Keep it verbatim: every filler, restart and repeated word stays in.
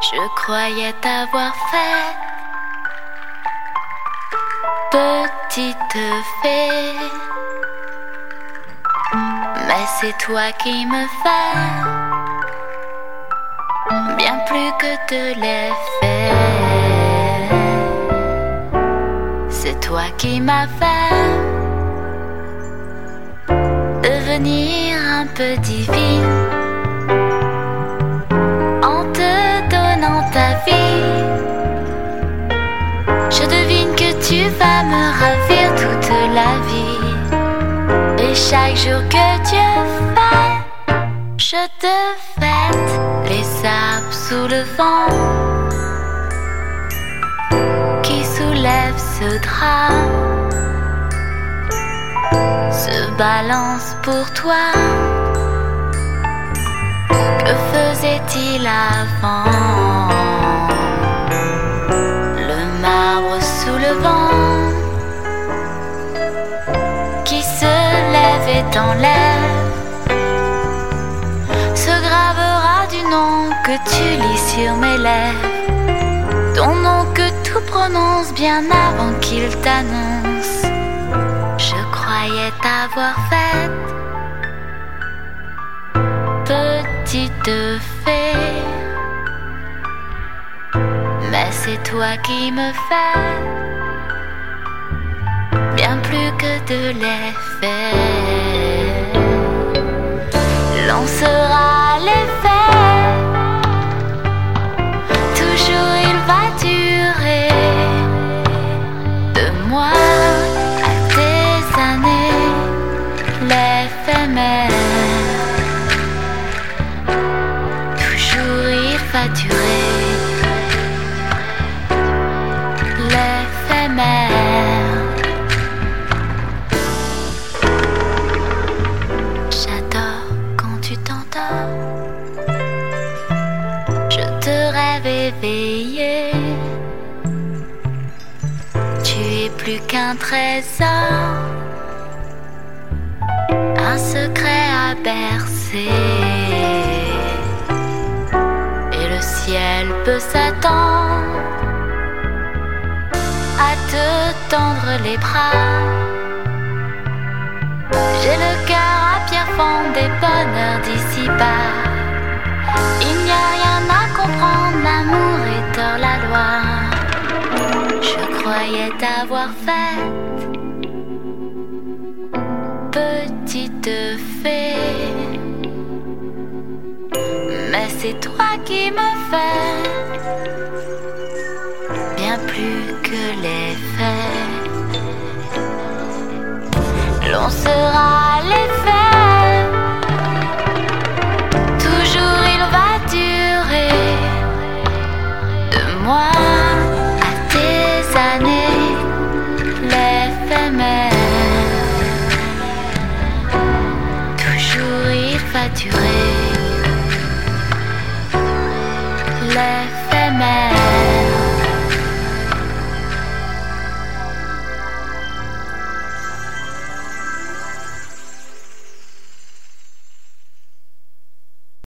Je croyais t'avoir fait, petite fée, mais c'est toi qui me fais bien plus que de l'effet. C'est toi qui m'as fait devenir un peu divine en te donnant ta vie. Je devine que tu vas me ravir toute la vie. Et chaque jour que Dieu fait, je te fête. Les arbres sous le vent qui soulève ce drap se balance pour toi. Que faisait-il avant? Le marbre sous le vent qui se lève et t'enlève se gravera du nom que tu lis sur mes lèvres, ton nom que tout prononce bien avant qu'il t'annonce. Je croyais t'avoir faite, petite fée, mais c'est toi qui me fais bien plus que de l'effet. L'on sera l'effet, toujours il va durer. De moi à tes années, l'éphémère, toujours il va durer. L'éphémère. J'adore quand tu t'endors, je te rêve éveillé. Tu es plus qu'un trésor, un secret à bercer. Et le ciel peut s'attendre à te tendre les bras. J'ai le cœur à pierre fond des bonheurs d'ici-bas. Il n'y a rien à comprendre, l'amour est hors la loi. Je croyais t'avoir faite, petite fée, mais c'est toi qui me fais bien plus que les faits. L'on sera